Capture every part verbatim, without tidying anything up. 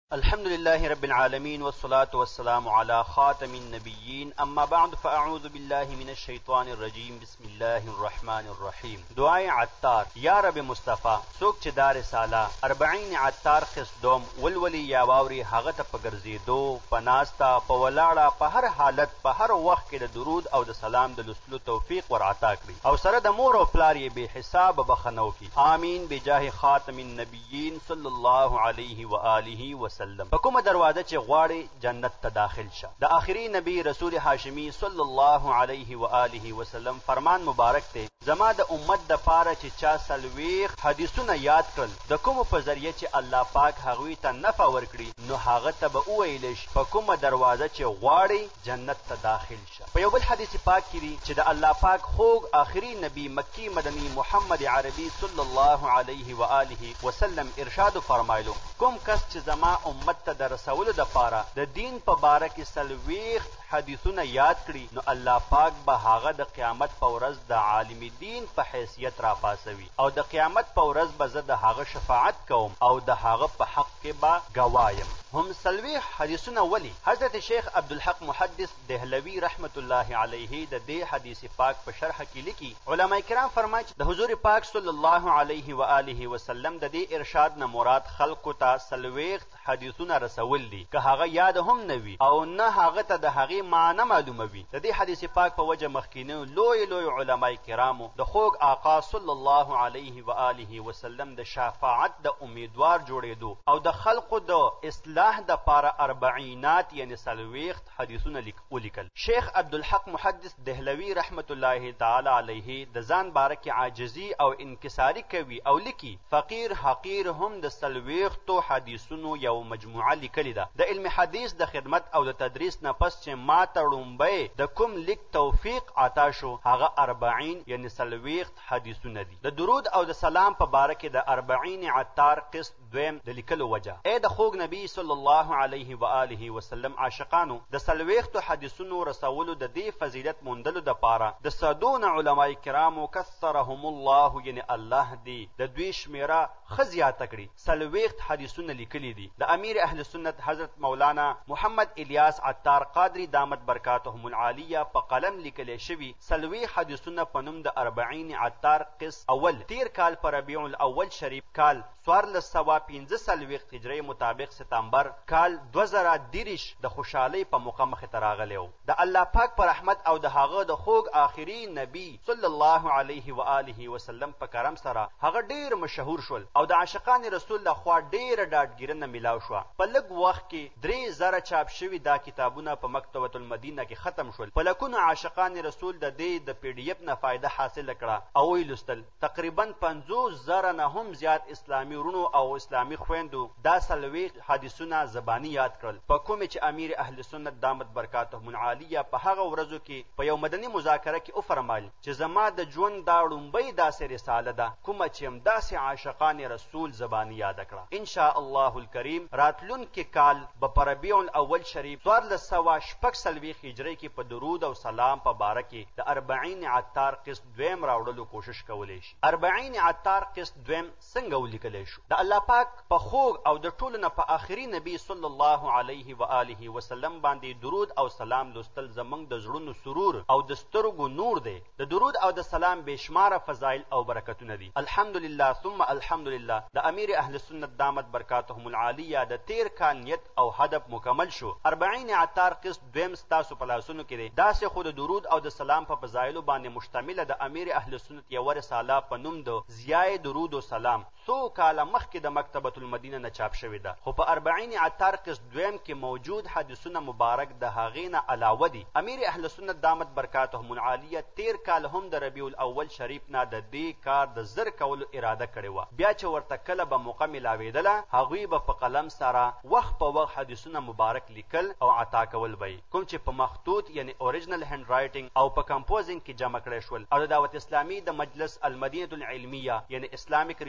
الحمد لله رب العالمين والصلاة والسلام على خاتم النبيين اما بعد فاعوذ بالله من الشيطان الرجيم بسم الله الرحمن الرحيم. دعای عطار یا رب مصطفی څوک چې دا رساله اربعین عطار قصدوم ولولي یا واوري هغه ته په ګرځېدو په ناسته په ولاړه په هر حالت په هر وخت کې د درود او د سلام د لوستلو توفیق ور عطا کړي او سره د مور او پلار یې بې حساب بخنو کی آمین بجاه خاتم النبیین صلی الله علیه و آله وسلم. په کومه دروازه چې غواړي جنت ته داخل شه. د آخري نبی رسول هاشمی صلی الله علیه و آله وسلم فرمان مبارک دی زما د امت د پاره چې چا سلويخ حدیثونه یاد کړل د کوم په ذریعه چې الله پاک هغوی ته نفع ورکړي نو هغه ته به وویل شي په کومه دروازه چې غواړي جنت ته داخل شه. په یو بل حدیث پاک کې دی چې د الله پاک خوږ آخري نبی مکی مدنی محمد عربي صلی الله علیه و آله وسلم ارشاد فرمایلو کوم کس چې زما امت ته د رسولو د پاره د دین په باره کې سلويخ حدیثونه یاد کړي نو الله پاک به هغه د قیامت په ورځ د عالم دین په حیثیت را پاسوي او د قیامت په ورځ به زه د هغه شفاعت کوم او د هغه په حق کې به گوایم. هم سلويخ حدیثونه ولی حضرت شیخ عبدالحق محدث دهلوی رحمت الله علیه د دې حدیث پاک په شرح کې لیکي علما کرام فرمایي چې د حضور پاک صلی الله علیه و آله وسلم د دې ارشاد نه مراد خلقو ته سلويخ حدیثونه رسول دي که هغه یاد هم نه وي او نه هغه ته د هغې معنی معلومه وي. د دې حدیث پاک په وجه مخکینو لوی لوی علما کرامو د خوږ آقا صلی الله علیه و آله وسلم د شفاعت د امیدوار جوړېدو او د خلقو د اصلاح د پاره اربعینات یعنی سلويخ حدیثونه ولیکل. شیخ عبدالحق محدث دهلوی رحمت الله تعالی علیه د ځان باره کې عاجزي او انکساری کوي او لیکي فقیر حقیر هم د سلويخ تو حدیثونو یو مجموعه لیکلې ده. د علم حدیث د خدمت او د تدریس نه پس چې ما ته ړومبی د کوم لیک توفیق عطا شو هغه اربعین یعنی سلويخ حدیثونه دي. د درود او د سلام په باره کې د اربعین عطار قسط دویم د لیکلو وجه ای د خوږ نبی صلی الله علیه و آله وسلم عاشقانو د سلويخ حدیثونو رسولو د دې فضیلت موندلو د پاره د صدون علماء کرامو کثرهم الله یعنی الله دی د دوی شمیره خزیاته کړي سلويخ حدیثونه لیکلي دي. د امیر اهل سنت حضرت مولانا محمد الیاس عطار قادری دامت برکاتهم العالیه په قلم لیکل شوی سلويخ حدیثونه په نوم د اربعین عطار قسط اول تیر کال پر ربیع الاول شریف کال څوارلس سوه پنځه څلوېښت هجري مطابق ستمبر کال دوه زره دېرش د خوشحالۍ په موقع مخې ته راغلی و. د الله پاک په رحمت او د هغه د خوږ آخري نبی صلی الله علیه و آله وسلم په کرم سره هغه ډیر مشهور شول او د عاشقان رسول لخوا ډیره ډاډګیرنه میلاو شوه. په لږ وخت کې درې زره چاپ شوي دا کتابونه په مکتبة المدینه کې ختم شول. په لکونو عاشقان رسول د دې د پی ډي اف نه فایده حاصله کړه او ویې لوستل. تقریبا پنځوس زره نه هم زیات اسلامي ورونو او اسلامي خویندو دا سلويخ حدیثونه زبانی یاد کړل په کومې چې امیر اهل سنت دامت برکاتهم العالیه په هغه ورځو کې په یو مدني مذاکره کې وفرمایل چې زما د ژوند دا ړومبۍ داسې رساله ده کومه چې همداسې عاشقان رسول زبانی یاد کړه. ان شاء الله الکریم راتلونکي کال به په ربیع الاول شریف څوارلس سوه شپږ څلوېښت هجري کې په درود او سلام په باره کې د اربعین عطار قسط دویم راوړلو کوشش کولی شي. اربعین عطار قسط دویم څنګه ولیکلی شو؟ د الله پاک په خوږ او د ټولو نه په آخري نبی صلی الله علیه و آله وسلم باندې درود او سلام لوستل زمونږ د زړونو سرور او د سترګو نور دی. د درود او د سلام بېشماره فضایل او برکتونه دي. الحمدلله ثم الحمدلله د امیر اهل سنت دامت برکاتهم العالیه د تیر کال نیت او هدف مکمل شو. اربعین عطار قسط دویم ستاسو په لاسونو کې دی. داسې خو د درود او د سلام په فضایلو باندې مشتمله د امیر اهل سنت یوه رساله په نوم د ضیاء درود و سلام څو کاله مخکې د مکتبة المدینه نه چاپ شوې ده خو په اربعین عطار قسط دویم کې موجود حدیثونه مبارک د هغې نه علاوه دي. امیر اهل سنت دامت برکاتهم العالیه تیر کال هم د ربیع الاول شریف نه د دې کار د زر کولو اراده کړې وه. بیا چې ورته کله به موقع میلاوېدله هغوی به په قلم سره وخت په وخت حدیثونه مبارک لیکل او عطا کول به کوم چې په مخطوط یعنی اوریجنل هینډ رایټینګ او په کمپوزینګ کې جمع کړی شول او د دعوت اسلامي د مجلس المدینه العلمیه یعنی اسلامیک ریسرچ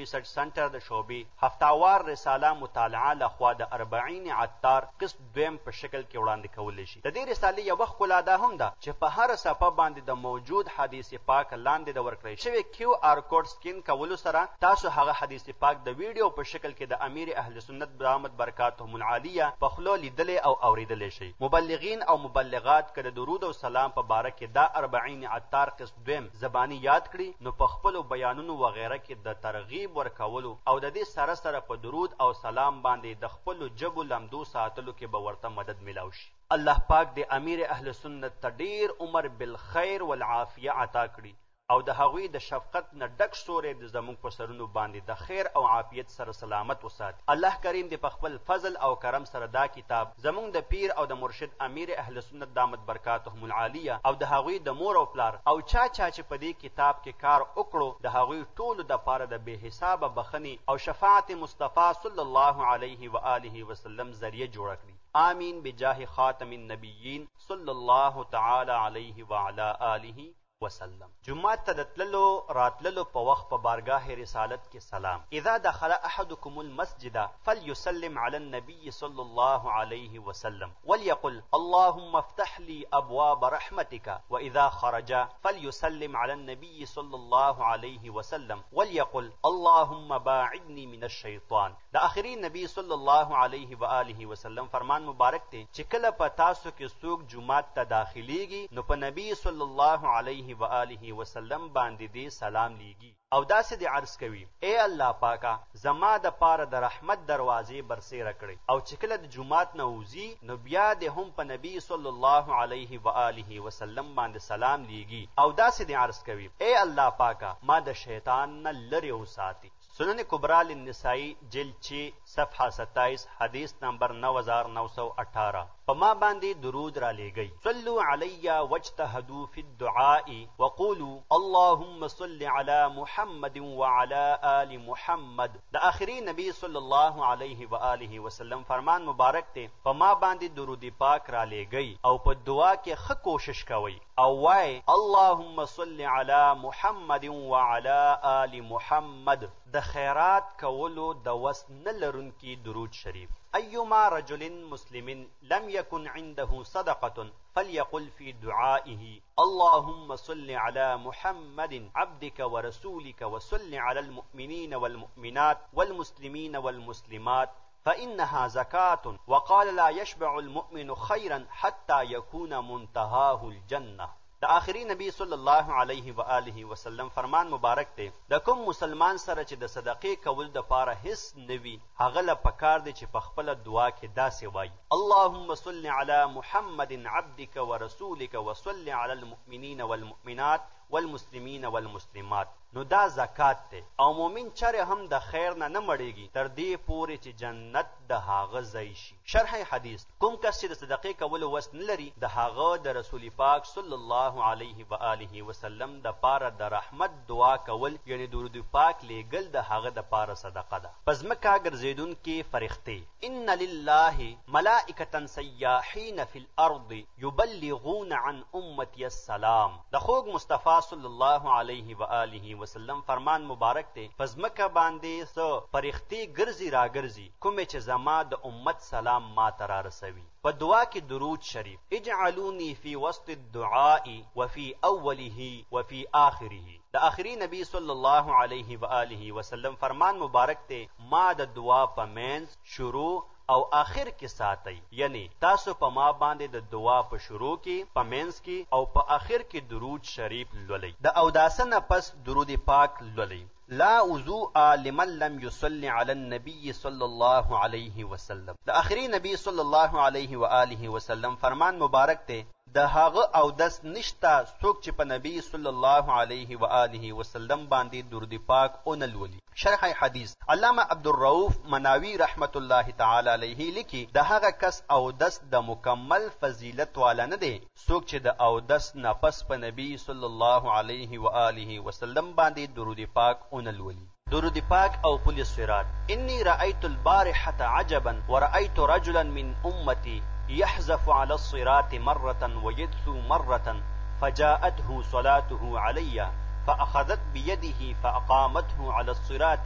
سنټر د شعبې هفتاوار رساله مطالعه لخوا د اربعین عطار قسط دویم په شکل کې وړاندې کولی شي. د دې رسالې یوه ښکلا دا هم ده چې په هره صفحه باندې د موجود حدیث پاک لاندې د ورکړی شوی کیو آر کوډ سکین کولو سره تاسو هغه حدیث پاک د ویډیو په شکل کې د امیر اهل سنت برحمت برکاتهم العالیه په خلو لیدلی او اوریدلی شي. مبلغین او مبلغات که د درود او سلام په باره کې دا اربعین عطار قسط دویم زبانی یاد کړي نو په خپلو بیانونو وغیره کې د ترغیب ورکولو او د دې سره سره په درود او سلام باندې د خپلو جبو لمدو ساتلو کې به ورته مدد میلاو شي. الله پاک د امیر اهل سنت ته ډیر عمر بالخیر والعافیه عطا کړي او د هغوی د شفقت نه ډک سوری د زموږ په سرونو باندې د خیر او عافیت سره سلامت وساتي. الله کریم دې په خپل فضل او کرم سره دا کتاب زموږ د پیر او د مرشد امیر اهل سنت دامت برکاتهم العالیه او د هغوی د مور او پلار او چا چا چې په دې کتاب کې کار وکړو د هغوی ټولو د پاره د بې حسابه بخښنې او شفاعت مصطفی صلی الله علیه و آله وسلم ذریعه جوړه کړي. آمین بجاه خاتم النبیین صلی الله تعالی علیه وعلی آله وسلم. جمعات ته د تللو راتللو په وخت په بارگاه رسالت کې سلام. اذا دخل احدكم المسجد فليسلم على النبي صلى الله عليه وسلم وليقل اللهم افتح لي ابواب رحمتك واذا خرج فليسلم على النبي صلى الله عليه وسلم وليقل اللهم باعدني من الشيطان. د اخري نبی صلی الله علیه و آله وسلم فرمان مبارک ته چې کله په تاسو کې څوک جمعات ته داخليږي نو په نبی صلی الله علیه و آله وسلم باندې دې سلام لیږي او داسې دې عرض کوي اے الله پاکا زما د پاره د رحمت دروازې برسېره کړي او چې کله د جمعات نه وځي نو بیا دې هم په نبی صلی الله علیه و آله وسلم باندې سلام لیږي او داسې دې عرض کوي اے الله پاکا ما د شیطان نه لرې وساتي. سنن کبرا للنسائی جلد چھ صفحہ ستائیس حدیث نمبر نو ہزار نو سو اٹھارہ. پما باندې درود را لېږئ. صلوا علی واجتهدوا فی الدعاء وقولوا اللهم صل علی محمد وعلى آل محمد. د آخری نبی صلی الله علیه و آله وسلم فرمان مبارک ته پما باندې درود پاک را لېږئ او په دعا کې ښه کوشش کوئ او وای اللهم صل علی محمد وعلى آل محمد. د خیرات کولو د وس نه لرونکي درود شریف. ایما رجل مسلم لم يكن عنده صدقة فليقل في دعائه اللهم صل على محمد عبدك ورسولك وصل على المؤمنين والمؤمنات والمسلمين والمسلمات فإنها زكاة وقال لا يشبع المؤمن خيرا حتى يكون منتهاه الجنة. د آخري نبی صلی الله علیه و آله وسلم فرمان مبارک دی د کوم مسلمان سره چې د صدقې کول د پاره هیڅ نوي هغه له پکار دی چې په خپله دعا کې داسې وایي اللهم صل علی محمد عبدك ورسولك وصل علی المؤمنین والمؤمنات والمسلمین والمسلمات. نو دا زکات دی او مومن چره هم د خیر نه نه مړیږي تر دې پورې چې جنت د هغه ځای شي. شرح حدیث کوم کس چې د صدقې کولو وس نه لري د هغه د رسول پاک صلی الله علیه و آله وسلم د پاره د رحمت دعا کول یعنی درود پاک لیږل د هغه د پاره صدقه ده. پس مکه ګرځېدونکي فرښتې ان لله ملائکة سیاحین فی الارض یبلغون عن امتی السلام. د خوږ مصطفی صلی الله علیه و آله وسلم فرمان مبارک ته پس مکه باندې سو فرښتې ګرځي را ګرځي کومې چې زما د امت سلام ما ته را رسوي. په دعا کې درود شریف اجعلوني فی وسط الدعاء وفي اوله وفي آخره. د آخري نبی صلی الله علیه و آله وسلم فرمان مبارک ته ما د دعا په منځ شروع او آخر کې ساتي یعنی تاسو په ما باندې د دعا په شروع کې په منځ کې او په آخر کې درود شریف لولئ. د اوداسه نه پس درود پاک لولئ. لا وضوء لمن لم يصلي على النبي صلى الله عليه وسلم. د آخري نبی صلی الله علیه و آله وسلم فرمان مبارک ته د هغه اودس نشتا څوک چې په نبی صلی الله علیه و آله وسلم باندې درود پاک اونلولي. شرح حدیث علامه عبدالرؤف مناوی رحمت الله تعالی علیه لیکي د هغه کس اودس د مکمل فضیلت والا نه دی څوک چې د اودس نه پس په نبی صلی الله علیه و آله وسلم باندې درود پاک اونلولي. درود پاک او پل الصراط. انی رأیت البارحة عجبا ورأیت رجلا من امتی يحزف على الصراط مرة ويدثو مرة فجاءته صلاته علي فأخذت بيده فأقامته على الصراط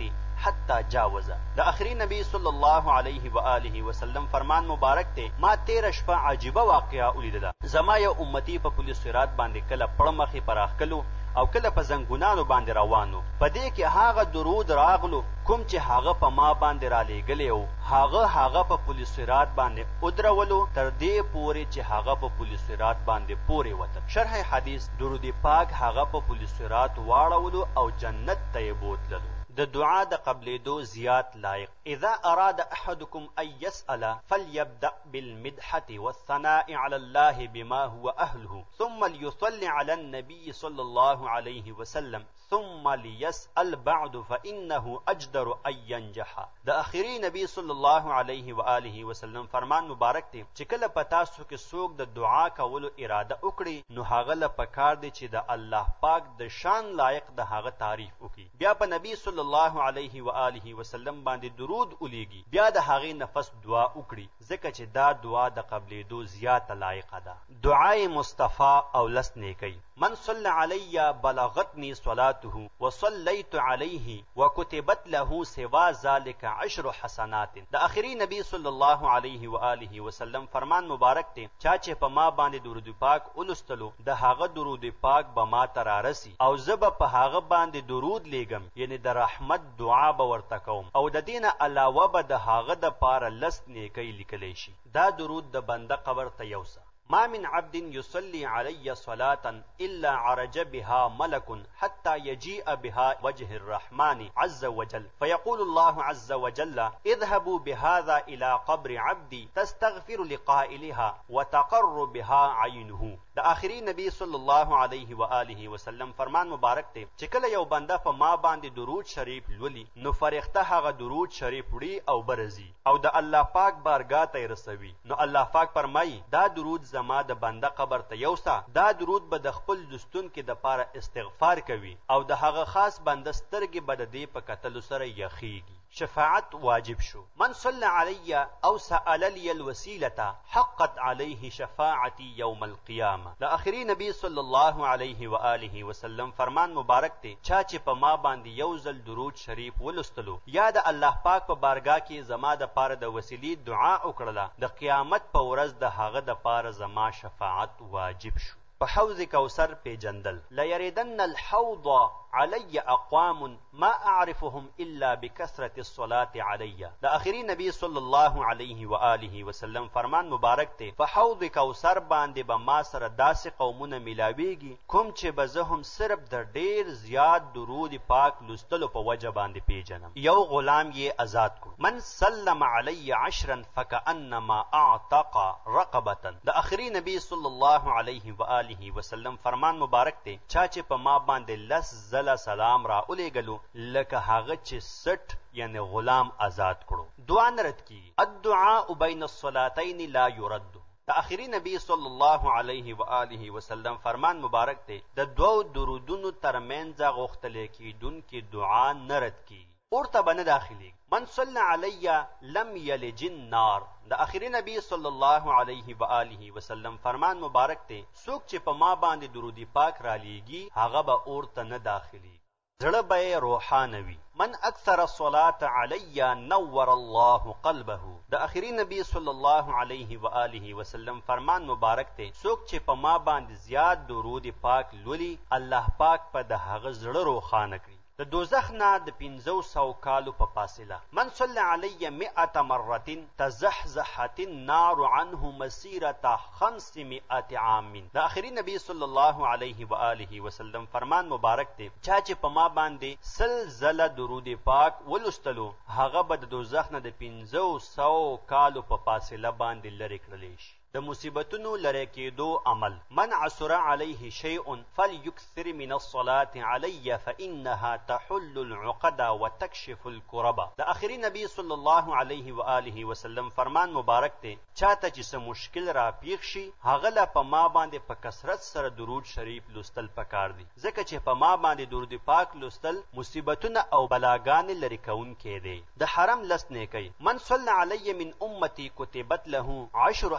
حتى جاوز. د اخري نبی صلی الله علیه و آله وسلم فرمان مبارک ته ما تیر شپه عجیبه واقعه ولیدله. زما یو امتی په پولیس سرات باندې کله پړ مخې پراخ کلو او کله په زنګونانو باندې روانو. په دې کې هغه درود راغلو کوم چې هغه په ما باندې را لېږلی و، هغه هغه په پولیس سرات باندې ودرولو تر دې پورې چې هغه په پولیس سرات باندې پورې وته. شرح حدیث درود پاک هغه په پولیس سرات واړولو او جنت ته یې بوتللو. د دعا د قبلېدو زیات لایق. اذا اراد احدكم ان يسأل فليبدأ بالمدحة والثناء على الله بما هو اهله ثم ليصلي على النبي صلى الله عليه وسلم ثم ليسأل بعد فانه اجدر ان ينجح. د اخري نبی صلی الله علیه و آله وسلم فرمان مبارک دی چې کله په تاسو کې څوک د دعا کولو اراده وکړي نو هغه له پکار دی چې د الله پاک د شان لایق د هغه تعریف وکړي، بیا په نبی صلی الله علیه و آله وسلم باندې درود ولیږي، بیا د هغې نفس دعا وکړي ځکه چې دا دعا د قبلېدو زیاته لایقه ده. دعای مصطفی او لس نیکی. من صلی علی بلغتنی صلاته وصلیت علیه وکتبت له سوا ذلك عشر حسنات. د اخري نبی صلی الله علیه و آله وسلم فرمان مبارک دی چا چې په ما باندې درود پاک ولستلو د هغه درود پاک به ما ته رارسي او زه به په هغه باندې درود لیږم، یعنی د رحمت دعا به ورته کوم او د دې نه علاوه به د هغه د پاره لس نیکۍ لیکلی شي. دا درود د بنده قبر ته یوسه. ما من عبد يصلي علي صلاة إلا عرج بها ملك حتى يجيء بها وجه الرحمن عز وجل فيقول الله عز وجل اذهبوا بهذا إلى قبر عبدي تستغفر لقائلها وتقر بها عينه. د آخري نبی صلی الله علیه و آله وسلم فرمان مبارک دی چې کله یو بنده په ما باندې درود شریف لولي نو فرښته هغه درود شریف وړي او برزي او د الله پاک بارګاه ته رسوي. نو الله پاک فرمایي دا درود زما د بنده قبر ته یوسه. دا درود به د خپل لستون کې د پاره استغفار کوي او د هغه خاص بنده سترګې به د دې په کتلو سره یخیږي. شفاعت واجب شو. من صلى علي او سأل لي الوسيلة حقت عليه شفاعتي يوم القيامة. د اخري نبی صلی الله علیه و آله وسلم فرمان مبارک دی چا چې په ما باندې یو ځل درود شریف ولستلو یا د الله پاک په بارګاه کې زما د پاره د وسیلې دعا وکړله د قیامت په ورځ د هغه د پاره زما شفاعت واجب شو. په حوض کوثر پیجندل. لیریدن الحوض علی اقوام ما اعرفهم الا بکثرة الصلاة علی. د اخري نبی صلی الله علیه و آله وسلم فرمان مبارک دی په حوض کوثر باندې به ما سره داسې قومونه ملاویږي کوم چې به زه هم صرف د ډیر زیات درود پاک لستلو په وجه باندې پیژنم. یو غلام یې آزاد کړو. من سلم علی عشرا فکأنما اعتق رقبة. د اخري نبی صلی الله علیه و آله وسلم فرمان مبارک دی چا چې په ما باندې لس زله سلام را الیږلو لکه هغه چې سټ یعنی غلام آزاد کړو. دعا نه رد کیږي. الدعاء بین الصلاتین لا يرد. د اخري نبی صلی الله علیه و آله وسلم فرمان مبارک دی د دوو درودونو ترمنځ غوښتل کیدونکې دعا نه رد کیږي، ورته به نه داخلي. من صلی علی لم یلج النار. د اخري نبی صلی الله علیه و آله وسلم فرمان مبارک دی څوک چې په ما باندې درود پاک را لیږي هغه به اورته نه داخلي، زړه به روحانه وي. من اکثر الصلاة علی نور الله قلبه. د اخري نبی صلی الله علیه و آله وسلم فرمان مبارک دی څوک چې په ما باندې زیات درود پاک لولي الله پاک په د هغه زړه روښانه کړي. د دوزخ نه د پنځو سوو کالو په فاصله. من صلی علی مئة مرة تزحزحت النار عنه مسیرة خمسمائة عام. د اخري نبی صلی الله علیه و آله وسلم فرمان مبارک دی چا چې په ما باندې سل زله درود پاک ولستلو هغه به د دوزخ نه د پنځو سوو کالو په فاصله باندې لرې کړلی شي. د مصیبتونو لری کېدو عمل. من عسر علیه شیء فلیکثر من الصلاة علی فانها تحل العقد وتکشف الکرب. د اخري نبی صلی الله علیه و آله وسلم فرمان مبارک دی چاته چې څه مشکل را پیښ شي هغه له په ما باندې په کثرت سره درود شریف لوستل پکار دي ځکه چې په ما باندې درود پاک لوستل مصیبتونه او بلاګانې لری کوونکې دی. د حرم لس نیکی. من صلی علی من امتی کتبت له عشر حسنات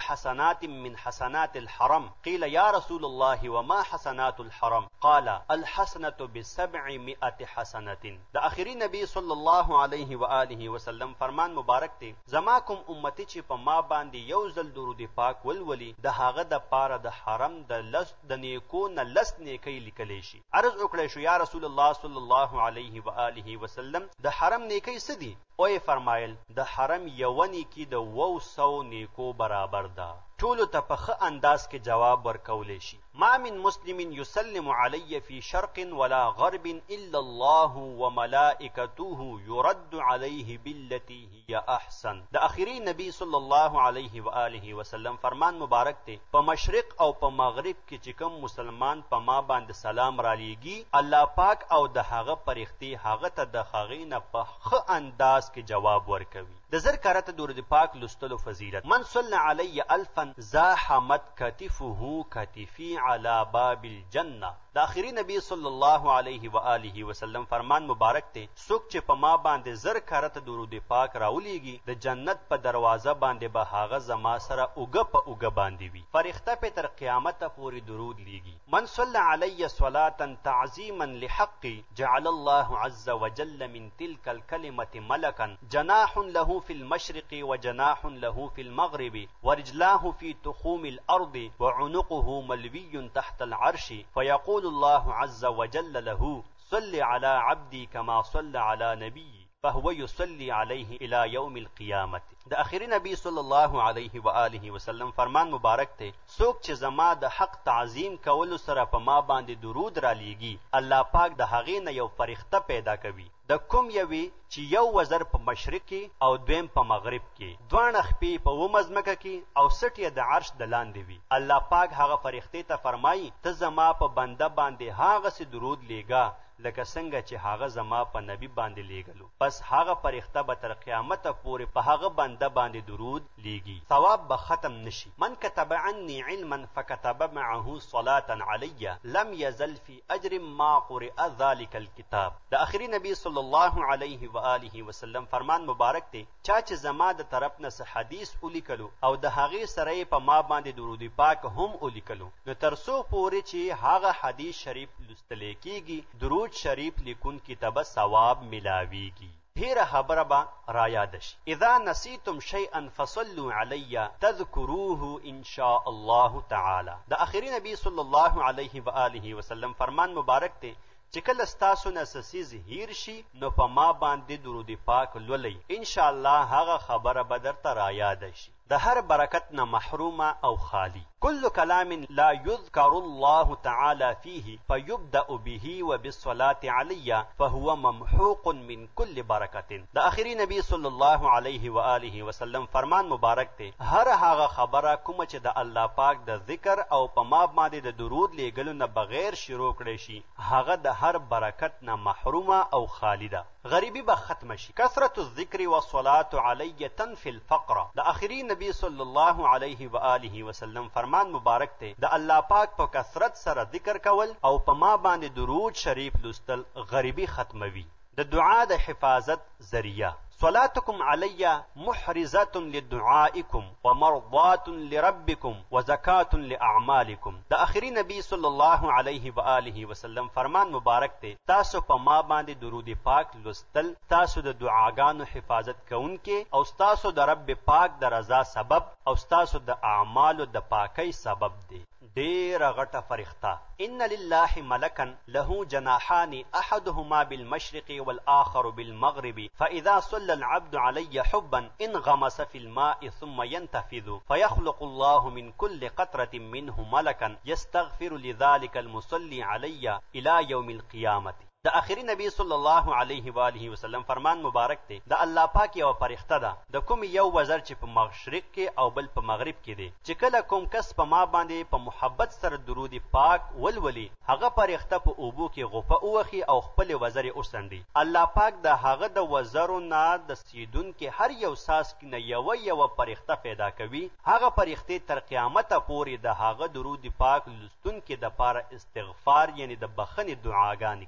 حسنات من حسنات الحرم قيل يا رسول الله وما حسنات الحرم قال الحسنة بسبعمائة حسنة. د اخري نبی صلی الله علیه و آله وسلم فرمان مبارک دی زما کوم امتی چې په ما باندې یو ځل درود پاک ولولي د هغه د پاره د حرم د لس د نیکو نه لس نیکی لیکلی شي. عرض وکړی شو یا رسول الله صلی الله علیه و آله وسلم د حرم نیکی څه دي؟ او یې فرمایل د حرم یوه نیکي د اوو سوو نیکو برابر ده. ټولو ته په ښه انداز کې جواب ورکولی شي. ما من مسلم يسلم علي في شرق ولا غرب الا الله وملائكته يرد عليه بالتي هي احسن. د اخري نبی صلی الله علیه و آله وسلم فرمان مبارک دی په مشرق او په مغرب کې چې کوم مسلمان په ما باندې سلام را لیږي الله پاک او د هغه فرښتې هغه ته د هغې نه په ښه انداز کې جواب ورکوي. د زر کرته درود پاک لوستلو فضیلت. من صلى علي الفا زاحمت کتفه کتفی علی باب الجنه. د اخري نبی صلی الله علیه و آله وسلم فرمان مبارک دی څوک چې په ما باندې زر کرته درود پاک راولیږي د جنت په دروازه باندې به هغه زما سره اوږه په اوږه باندې وي فرښته پې تر قیامته پورې درود لیږي. من صلى علي صلاة تعظیما لحقي جعل الله عز وجل من تلك الكلمة ملكا جناح له في المشرق وجناح له في المغرب ورجلاه في تخوم الأرض وعنقه ملوي تحت العرش فيقول الله عز وجل له صل على عبدي كما صل على نبي فهو يصلي عليه الى يوم القيامه. د اخري نبی صلی الله علیه و آله وسلم فرمان مبارک ته څوک چې زما د حق تعظیم کولو سره په ما باندې درود را لیږي الله پاک د هغې نه یو فرښته پیدا کوي د کوم یوې چې یو وزر په مشرق کې او دویم په مغرب کې دواړه خپې په اومه ځمکه کې او سټ یې د عرش د لاندې وي. الله پاک هغه فرښتې ته فرمایي ته زما په بنده باندې هغسې درود لیږه لکه څنګه چې هغه زما په نبی باندې لیږلو. پس هغه فرښته به تر قیامته پورې په هغه بنده باندې درود لیږي ثواب به ختم نشي. من كتب عني علما فكتب معه صلاة علي لم يزل في اجر ما قرئ ذلك الكتاب. د اخري نبی صلی الله علیه و آله وسلم فرمان مبارک دی چا چې زما د طرف نه څه حدیث ولیکلو او د هغې سره یې په ما باندې درود پاک هم ولیکلو نو تر څو پورې چې هغه حدیث شریف لوستلی کیږي درود شریف لیکونکي ته به ثواب ملاویږي. ډیره خبره به رایاده شي. اذا نسیتم شیئا فصلوا علی تذکروه ان شاء الله تعالی. د اخري نبی صلی الله علیه و آله وسلم فرمان مبارک دی چې کله ستاسو نه څه څیز هیر شي نو په ما باندې درود پاک لولئ ان شاء الله هغه خبره به درته رایاده شي. د هر برکت نه محرومه او خالی. كل كلام لا يذكر الله تعالى فيه فيبدأ به وبالصلاة علي فهو ممحوق من كل بركة. د اخري نبی صلی الله علیه و آله وسلم فرمان مبارک دی هر هغه خبره کومه چې د الله پاک د ذکر او په ما باندې د درود لیږلو نه بغیر شروع کړی شي هغه د هر برکت نه محرومه او خالی ده. غریبی به ختم شي. کثرت الذکر والصلاة علی تنفي الفقر. د اخري نبی صلی الله علیه و آله وسلم فرمان مبارک دی د الله پاک په کثرت سره ذکر کول او په ما باندې درود شریف لوستل غریبی ختموي. د دعا د حفاظت ذریعہ. صلاتكم علي محرزة لدعائكم ومرضاة لربكم وزكاة لأعمالكم. د اخري نبی صلی الله علیه و آله وسلم فرمان مبارک دی تاسو په ما باندې درود پاک لوستل تاسو د دعاګانو حفاظت کوونکې او تاسو د رب پاک د رضا سبب او تاسو د اعمالو د پاکۍ سبب دی. ډیره غټه فرښته. ان لله ملکا له جناحان احدهما بالمشرق والاخر بالمغرب فاذا صلى العبد علي حبا انغمس في الماء ثم ينتفذ فيخلق الله من كل قطرة منه ملكا يستغفر لذلك المصلي علي الى يوم القيامة. د اخري نبی صلی الله علیه و آله وسلم فرمان مبارک دی د الله پاک یو فرښته ده د کوم یو وزر چې په مشرق کې او بل په مغرب کې دی چې کله کوم کس په ما باندې په محبت سره درود پاک ولولي هغه فرښته په اوبو کې غوپه اوخي او خپل وزر یې وسندي. الله پاک د هغه د وزرو نه د سیدونکي هر یو ساس کې نه یو یو فرښته پیدا کوي. هغه فرښتې تر قیامته پورې د هغه درود پاک لوستونکي د پاره استغفار یعنی د بخښنې دعاګانې کوي.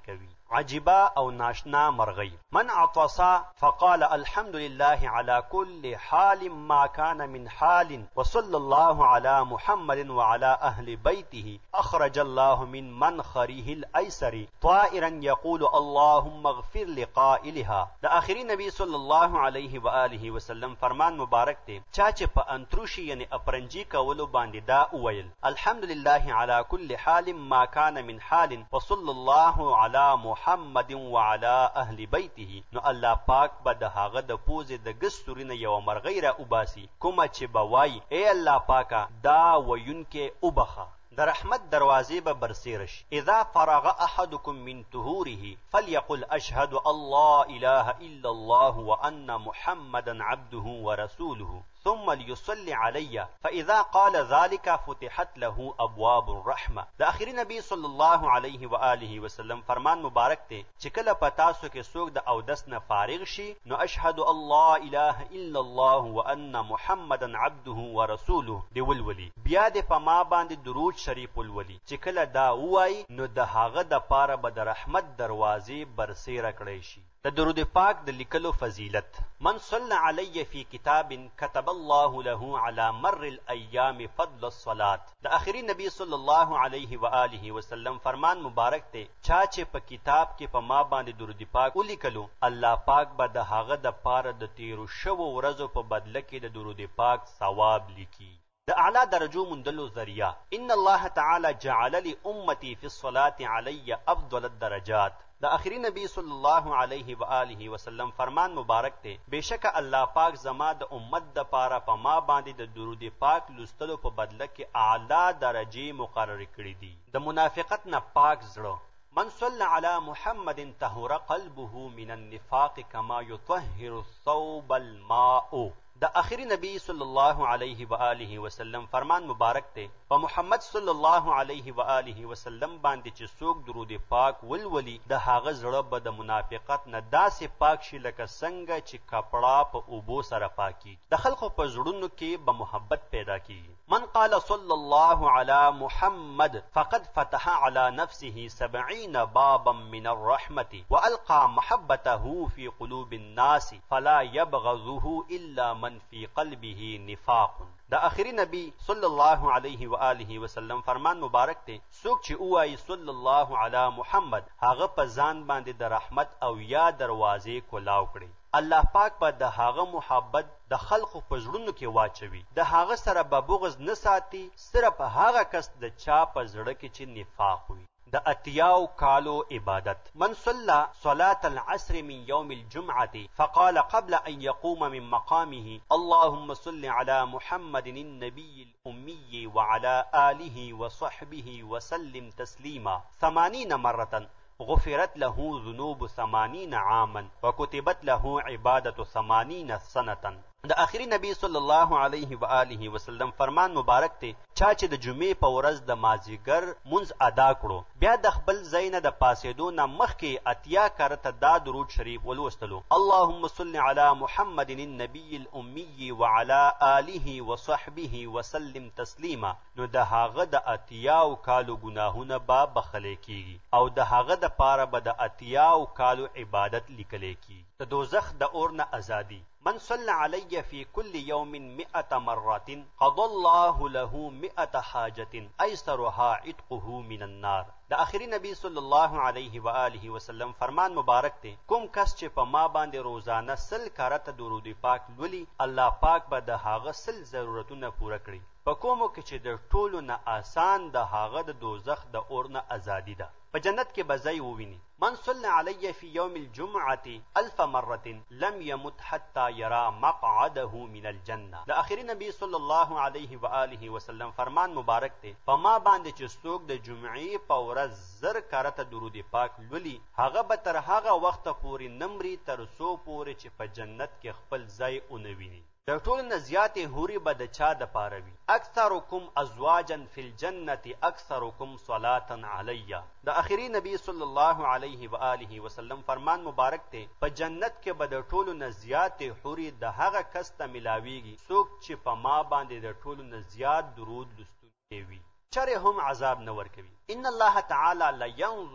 عجیبه او ناشنا مرغی. من عطسا فقال الحمد لله على كل حال ما كان من حال وصلى الله على محمد وعلى اهل بيته اخرج الله من منخره الايسر طائرا يقول اللهم اغفر لقائلها. د اخري نبی صلی الله علیه و آله وسلم فرمان مبارک دی چا چې په انتروشي یعنی اپرنجي کولو باندې دا وویل الحمدلله على كل حال ما كان من حال وصلى الله على محمد وعلى اهل بيته، نو الله پاک به د هغه د پوزې د ګستوري نه یو مرغۍ را وباسي کومه چې به وایي ای الله پاکه دا ویونکې وبخه. د رحمت دروازې به برسېره شي. اذا فرغ احدكم من طهوره فليقل اشهد الله اله الا الله وان محمدا عبده ورسوله ثم ليصلي علي فاذا قال ذلك فتحت له ابواب الرحمه. د اخري نبی صلی الله علیه و آله وسلم فرمان مبارک دی چې کله په تاسو کې څوک د اودس نه فارغ شي نو اشهد الله اله الا الله وان محمدا عبده ورسوله دی ولولي، بیا د په ما باندې درود شریف ولولي. چې کله دا وایي نو د هغه د پاره به د رحمت دروازې برسېره کړی شي. د درود پاک د لیکلو فضیلت. من صلى علي في كتاب كتب الله له على مر الايام فضل الصلاه. د اخري نبی صلی الله علیه و آله وسلم فرمان مبارک دی چا چې په کتاب کې په ما باندې درود پاک ولیکلو الله پاک به د هغه د پاره د تیرو شوو ورځو په بدله کې د درود پاک ثواب لیکي. د اعلی درجو مندلو ذریعہ. ان الله تعالی جعل لي امتي في الصلاه علي افضل الدرجات. د اخري نبی صلی الله علیه و آله وسلم فرمان مبارک دی بشک الله پاک زما د امت د پاره په ما باندې د درود پاک لوستلو په بدله کې اعلی درجه مقرر کړې دي. د منافقت نه پاک زړه. من صلى على محمد طهر قلبه من النفاق كما يطهر الثوب الماء. د اخري نبی صلی الله علیه و آله وسلم فرمان مبارک دی په محمد صلی الله علیه و آله وسلم باندې چې څوک درود پاک ولولي د هغه زړه به د منافقت نه داسې پاک شي لکه څنګه چې کپړه په اوبو سره پاکي. د خلکو په زړونو کې به محبت پیدا کیږي. من قال صلى الله على محمد فقد فتح على نفسه سبعين بابا من الرحمة وألقى محبته في قلوب الناس فلا يبغضه إلا من في قلبه نفاق. د اخري نبی صلی الله علیه و آله وسلم فرمان مبارک دی څوک چې وایي صلی الله علی محمد هغه په ځان باندې د رحمت او یا دروازې کولاو کړي. الله پاک به د هغه محبت د خلقو په زړونو کې واچوي. د هغه سره به بغض نه ساتي صرف هغه کس د چا په زړه کې چې نفاق وي. د اتیاو کالو عبادت. من صلى صلاة العصر من يوم الجمعة فقال قبل أن يقوم من مقامه اللهم صل على محمد النبي الأمي وعلى آله وصحبه وسلم تسليما ثمانين مرة غفرت له ذنوب ثمانين عاما وكتبت له عبادة ثمانين سنة. د اخري نبی صلی الله علیه و آله وسلم فرمان مبارک دی چا چې د جمعې په ورځ د مازیګر منځ ادا کړو بیا د خپل ځای نه د پاسېدو نه مخکې اتیا کرته دا درود شریف ولوستلو اللهم صل علی محمد النبی الأمی وعلى آله وصحبه وسلم تسلیما نو د هغه د اتیاو کالو ګناهونه به بخلی کیږي او د هغه د پاره به د اتیاو کالو عبادت لیکلی کیږي. د دوزخ د اور نه ازادي. من صلى علي في كل يوم مئة مرة قضى الله له مئة حاجة أيسرها عتقه من النار. د اخري نبی صلی الله علیه و آله وسلم فرمان مبارک دی کوم کس چې په ما باندې روزانه سل کرته درود پاک لولي الله پاک به د هغه سل ضرورتونه پوره کړي. په کومو کې چې د ټولو نه آسان د هغه د دوزخ د اور نه ازادي ده. په جنت کې به ځای وویني. من صلى علي في يوم الجمعة ألف مرة لم يمت حتى يرى مقعده من الجنة. د اخري نبی صلی الله علیه و آله وسلم فرمان مبارک دی په ما باندې چې څوک د جمعې په ورځ زر کرته درود پاک لولي هغه به تر هغه وخته پورې نمري تر څو پورې چې په جنت کې خپل ځای ونویني. د ټولو نه زیاتې حورې به د چا د پاره وي. اکثرکم ازواجا فی الجنة اکثرکم صلاة علی. د اخري نبی صلی الله علیه و آله وسلم فرمان مبارک دی په جنت کې به د ټولو نه زیاتې حورې د هغه کس ته ملاویږي څوک چې په ما باندې د ټولو نه زیات درود لوستونکی وي چرې هم عذاب نه ورکوي. ان الله تعالی لا ينظر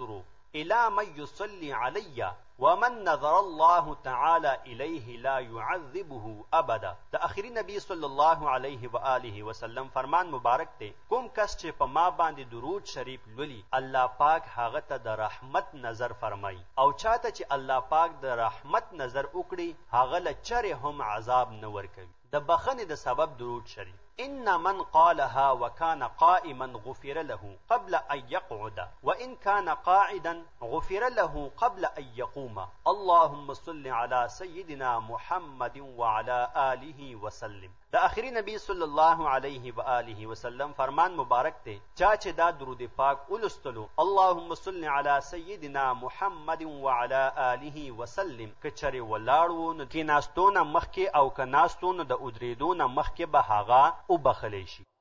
الى من يصلي علي ومن نظر الله تعالی الیه لا يعذبه ابدا. د اخری نبی صلی الله علیه و آله وسلم فرمان مبارک دی، کوم کس چې په ما باندې درود شریف لولي الله پاک هغه ته د رحمت نظر فرمای، او چاته چې الله پاک د رحمت نظر وکړي هغه له چره هم عذاب نه ورکوي. د بخنې د سبب درود شریف. ان من قالها وكان قائما غفر له قبل ان يقعد وان كان قاعدا غفر له قبل ان يقوم. اللهم صل على سيدنا محمد وعلى آله وسلم. د اخری نبی صلی الله علیه و آله وسلم فرمان مبارک دی، چا چې دا درود پاک ولستلو اللهم صل علی سیدنا محمد وعلى آله وسلم، که چرې ولاړو نو کېناستونه مخکې او که ناستو نو د ادریدونه مخکې به هغه وبخلی شي.